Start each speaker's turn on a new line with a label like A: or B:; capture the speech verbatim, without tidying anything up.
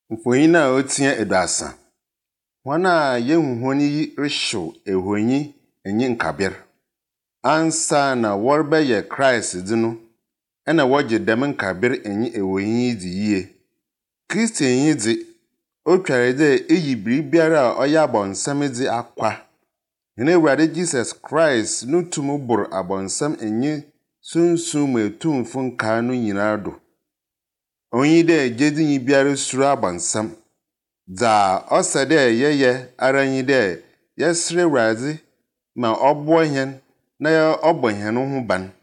A: Mfonyin a otia eduasa. Wana yehuhoni yi rehyew ehonyi enyi nkaber. Ansa na wɔrebɛyɛ Christ di no, ɛna wɔgye dɛm nkaber enyi ehonyi di yie. Kristo enyi di, otware dɛ eyi biribiara a ɔyɛ abɔnsɛm di akwa. Hene Awurade Jesus Christ no tumi bor abɔnsɛm enyi sunsum mu etumfo nkaa no nyinaa do. Onyi dɛ gyedi nyi biara suro abɔnsɛm. Dza ɔsɛ dɛ yɛyɛ ara nyi dɛ yɛsrɛ Awurade ma ɔboa hɛn na ɔbɔ hɛn ho ban.